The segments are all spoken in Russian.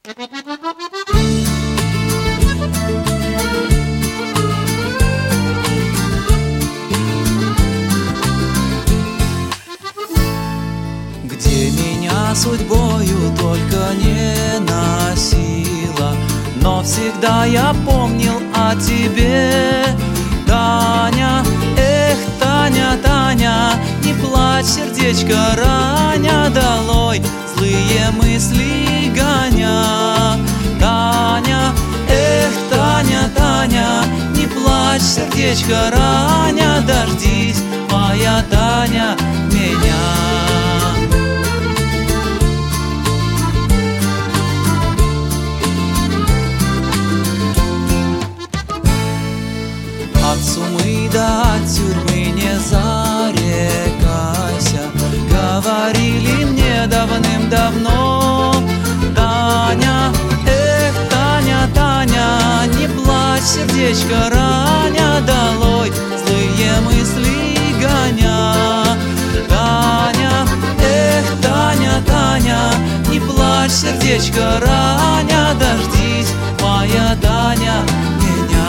Где меня судьбою только не носила, но всегда я помнил о тебе, Таня. Эх, Таня, Таня, не плачь, сердечко раня, долой злые мысли гоня. Таня, эх, Таня, Таня, не плачь, сердечко раня, дождись, моя Таня, меня. От сумы до тюрьмы не зарекайся, говорили мне давным-давно. Таня, эх, Таня, Таня, не плачь, сердечко раня, долой злые мысли гоня. Таня, эх, Таня, Таня, не плачь, сердечко раня, дождись, моя Таня, меня.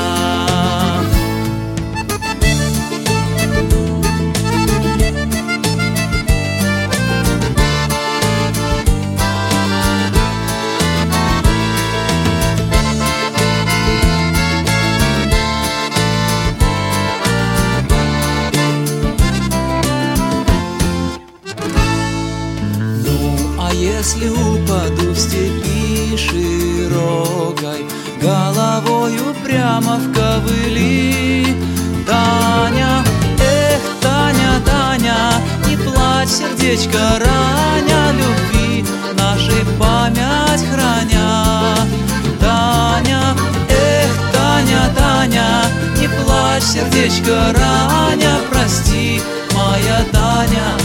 Если упаду в степи широкой, головою прямо в ковыли, Таня, эх, Таня, Таня, не плачь, сердечко раня, любви нашей память храня. Таня, эх, Таня, Таня, не плачь, сердечко раня, прости, моя Таня.